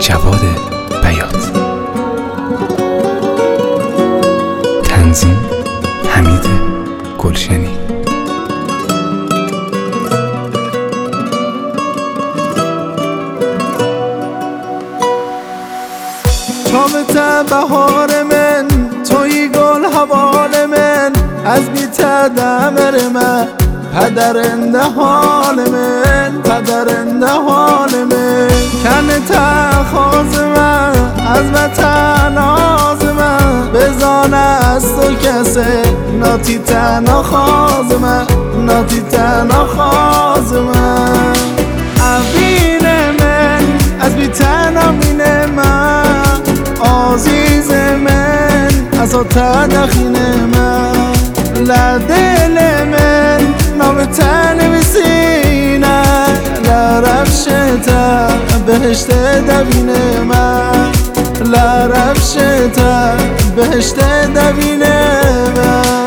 جواد بیات. تنظیم حمید گلشنی. چامت بهار من توی گل حوال من، از بیت دمر من پدرنده حال من، پدرنده حال من. کنت خواز من از وطن آز من، بزانه از تو کسه ناتی تنها خواز من، ناتی تنها خواز من. عبین من از بیتن آمین من، عزیز من از آتا دخین من. لدل من نام تنویسینه، لرفشتا بهشت دوین من، لرفشتا بهشت دوین من.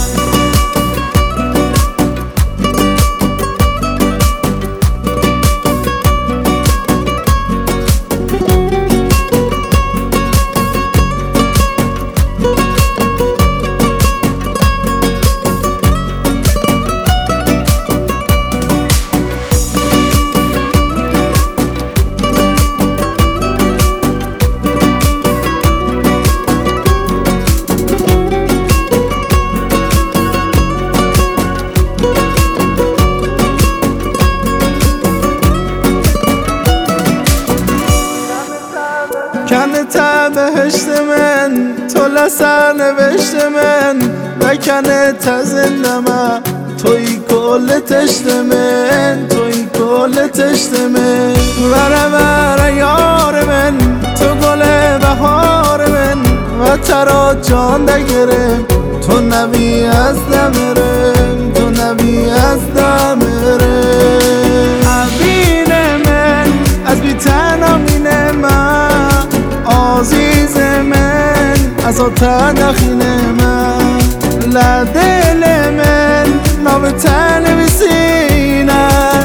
کنت بهشت من تو لسر نوشت من، و کنت زنده من توی کل تشت من، توی کل تشت من. وره یار من تو گل بهار من، و ترا جان دگرم تو نبی از دمرم، تو نبی از دمرم. عبین من از بیتن آمین من، عزیز من از آتا دخین من. لدل من نام تنویسینه،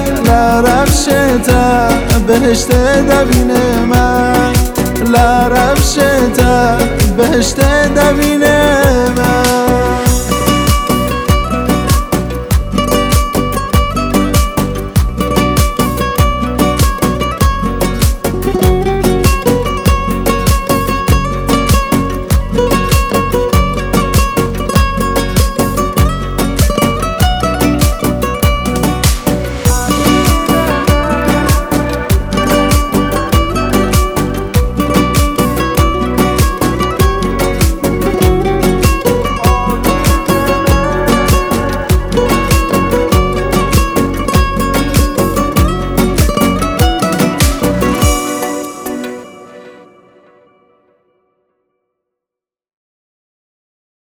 لرفشتا بهشت دوین من، لرفشتا بهشت دوین